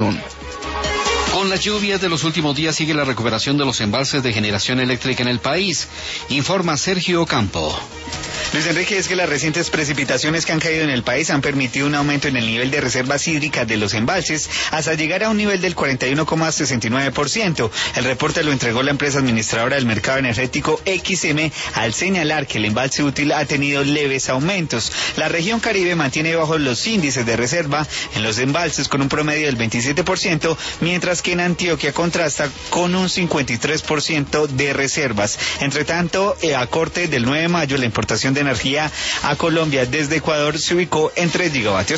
Con las lluvias de los últimos días sigue la recuperación de los embalses de generación eléctrica en el país, informa Sergio Ocampo. Luis Enrique, es que las recientes precipitaciones que han caído en el país han permitido un aumento en el nivel de reservas hídricas de los embalses hasta llegar a un nivel del 41,69%. El reporte lo entregó la empresa administradora del mercado energético XM al señalar que el embalse útil ha tenido leves aumentos. La región Caribe mantiene bajos los índices de reserva en los embalses con un promedio del 27%, mientras que en Antioquia contrasta con un 53% de reservas. Entre tanto, a corte del 9 de mayo, la importación de energía a Colombia desde Ecuador se ubicó en 3 gigavatios.